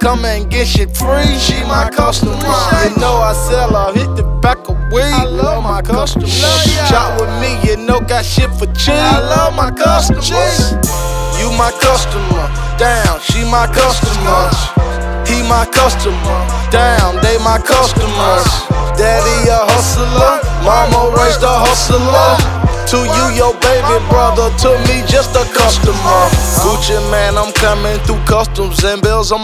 come and get shit free. She my customer. You know I sell her, hit the back of weed. I love my customers. Shop with me, you know got shit for cheap. I love my customers. You my customer, damn, she my customer. He my customer, damn, they my customers. Daddy a hustler, mama raised a hustler. To you, your baby brother, to me, just a customer. Gucci man, I'm coming through customs and bills.